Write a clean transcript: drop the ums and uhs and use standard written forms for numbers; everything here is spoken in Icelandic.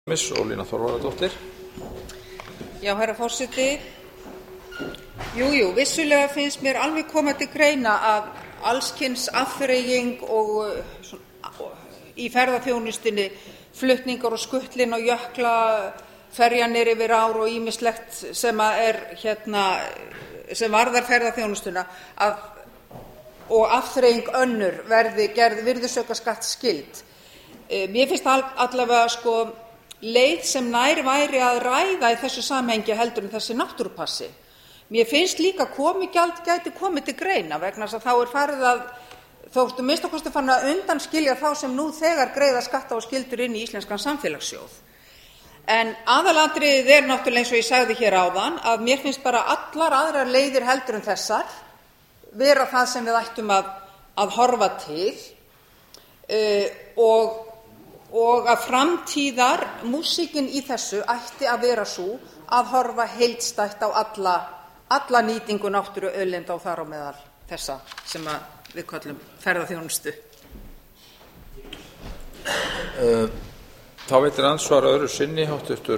Ólína Þorvarðardóttir. Já, herra forseti. Jú, vissulega finnst mér alveg koma til greina að allskyns afþreying og í ferðaþjónustunni, flutningar og skutlin og jökla, ferjanir yfir ár og ýmislegt sem sem varðar ferðaþjónustuna og afþreying önnur verði gerð virðisaukaskattsskyld. Mér finnst allavega leið sem nær væri að ræða í þessu samhengi heldur en þessi náttúrupassi. Mér finnst líka komugjald gæti komið til greina vegna þess að þá farið að þóttu minnsta kosti farin að undanskilja þá sem nú þegar greiða skatta og skyldur inn í íslenskan samfélagssjóð. En aðalatriðið náttúrulega eins og ég sagði hér áðan að mér finnst bara allar aðrar leiðir heldur en þessar vera það sem við ættum að horfa til og að framtíðar músíkin í þessu ætti að vera sú að horfa heildstætt á alla nýtingu náttúruauðlinda og þar á meðal þessa sem við köllum ferðaþjónustu. Þá veitir andsvar öðru sinni háttvirtur